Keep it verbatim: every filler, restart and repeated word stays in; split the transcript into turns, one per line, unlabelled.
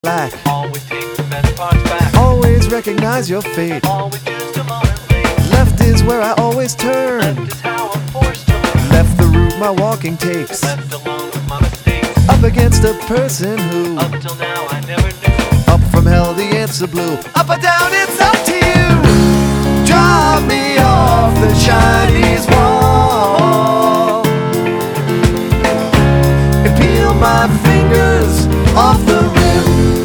Black.
Always take the best parts back.
Always recognize your fate.
Always used a modern lane.
Left is where I always turn.
Left is how I'm forced to learn.
Left the route my walking takes.
Left alone with my mistakes.
Up against a person who
Up till now I never knew.
up from hell the answer blue. Up or down, it's up to you. Drop me off the shiny